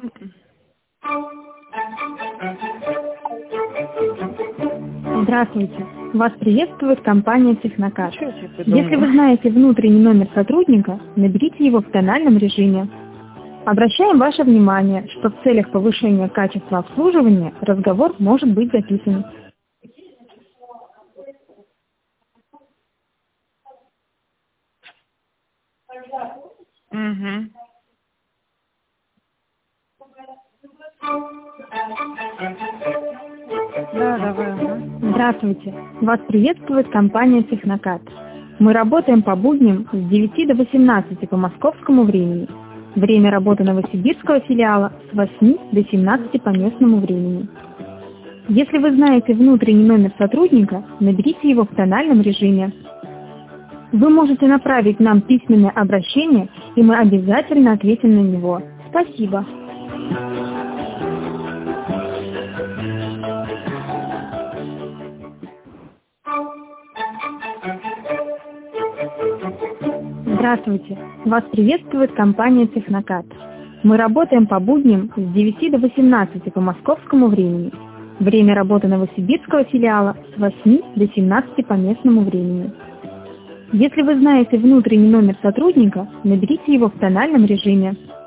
Здравствуйте. Вас приветствует компания Технокат. Если вы знаете внутренний номер сотрудника, наберите его в тональном режиме. Обращаем ваше внимание, что в целях повышения качества обслуживания разговор может быть записан. Мгм. Да, давай. Ага. Здравствуйте. Вас приветствует компания Технокат. Мы работаем по будням с 9 до 18 по московскому времени. Время работы новосибирского филиала с 8 до 17 по местному времени. Если вы знаете внутренний номер сотрудника, наберите его в тональном режиме. Вы можете направить нам письменное обращение, и мы обязательно ответим на него. Спасибо. Здравствуйте. Вас приветствует компания Технокат. Мы работаем по будням с 9 до 18 по московскому времени. Время работы новосибирского филиала с 8 до 17 по местному времени. Если вы знаете внутренний номер сотрудника, наберите его в тональном режиме.